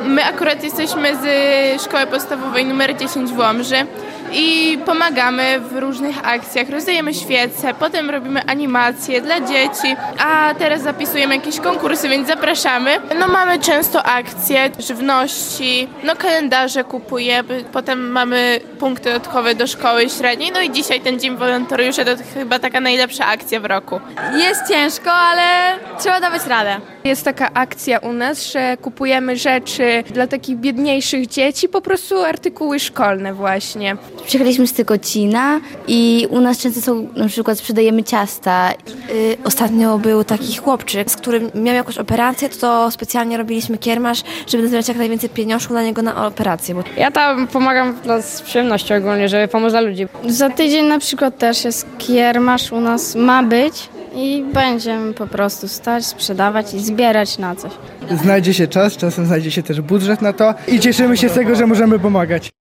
My akurat jesteśmy z Szkoły Podstawowej nr 10 w Łomży i pomagamy w różnych akcjach. Rozdajemy świece, potem robimy animacje dla dzieci, a teraz zapisujemy jakieś konkursy, więc zapraszamy. No mamy często akcje żywności, no kalendarze kupujemy, potem mamy punkty dodatkowe do szkoły średniej, no i dzisiaj ten Dzień Wolontariusza to chyba taka najlepsza akcja w roku. Jest ciężko, ale trzeba dawać radę. Jest taka akcja u nas, że kupujemy rzeczy dla takich biedniejszych dzieci, po prostu artykuły szkolne właśnie. Przyjechaliśmy z Tykocina i u nas często są, na przykład sprzedajemy ciasta. Ostatnio był taki chłopczyk, z którym miał jakąś operację, to specjalnie robiliśmy kiermasz, żeby zbierać jak najwięcej pieniążków dla niego na operację. Ja tam pomagam z przyjemnością ogólnie, żeby pomóc dla ludzi. Za tydzień na przykład też jest kiermasz u nas, ma być i będziemy po prostu stać, sprzedawać i zbierać na coś. Znajdzie się czas, czasem znajdzie się też budżet na to i cieszymy się z tego, że możemy pomagać.